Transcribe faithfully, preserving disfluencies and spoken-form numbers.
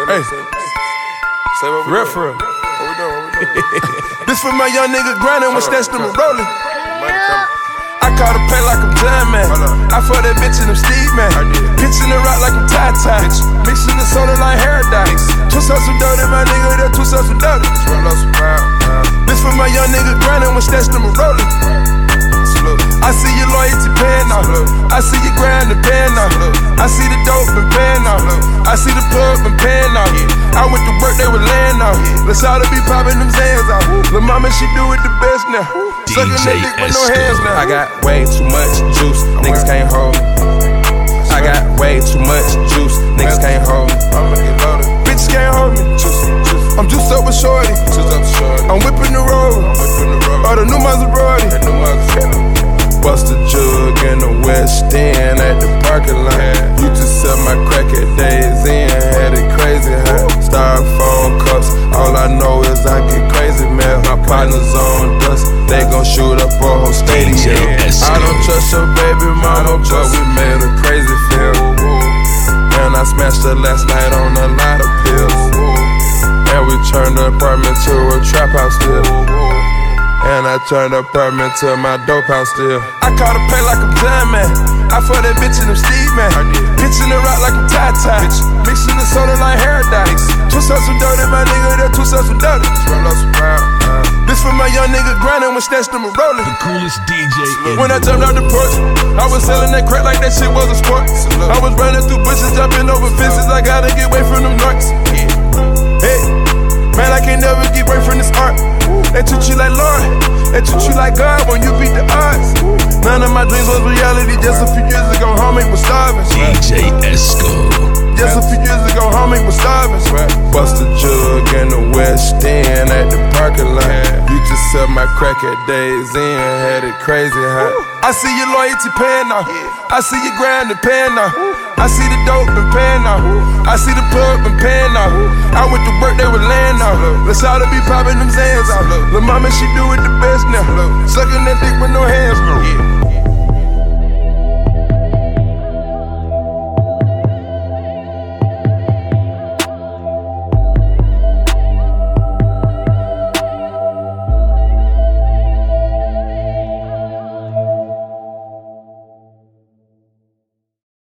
Hey, Say what we real doing. for real. What we doing? What we doing? This for my young nigga grinding when snatched them and rolling. Money coming. I caught a pain like I'm John, man. I fought that bitch in them Steve, man. Pitching the rock like I'm Ty-Ty. Mixing the soda like Paradise. Twist up some dirty, my nigga, that twist up some dirty. This for my young nigga grinding when snatched them and rolling. I see your loyalty paying off. I see your grind and paying off. I see the dope and paying off. I see the plug and paying off. I went to work, they were laying off. Let's all be popping them Zans off. Lil' mama, she do it the best now. Sucking that dick with no hands now. I got way too much juice, niggas can't hold me. I got way too much juice, niggas can't hold me. Bitches can't hold me. I'm juiced up with shorty. I'm whipping the road. All the new Maserati. Bust a jug in the West End at the parking lot. Used to sell my crack at Days Inn, had it crazy hot. Styrofoam cups, all I know is I get crazy, man. My partners on dust, they gon' shoot up a whole stadium. I don't trust your baby mama, but we made a crazy film. And I smashed her last night on a lot of pills. And we turned the apartment to a trap house still. And I turned the apartment to my dope house still. I caught a pain like I'm John, man. I fought that bitch in them Steve, man. Pitching the rock like I'm Ty-Ty. Mixing the soda like Paradise. Twist up some dirty, my nigga, that twist up some dirty. This for my young nigga grinding when snatched them and rolling. The coolest D J. When I jumped out the porch, I was selling that crack like that shit was a sport. I was running through bushes, jumping over fences. I gotta get away from them narcs. Hey, man, I can't never get away from this art. They treat you like Lord, they treat you like God when you beat the odds. None of my dreams was reality. Just a few years ago, homie was starving. D J Esco. Just a few years ago, homie was starving. Bust a jug in the West End at the parking lot. Used to sell my crack at Days Inn, had it crazy hot. I see your loyalty paying off. I see your grind and paying off. I see the dope and paying off. I see the plug and paying off. I went to work, they were laying off. Let's all be popping them Zans off. Lil' mama, she do it the best now. Sucking that dick with no hands now.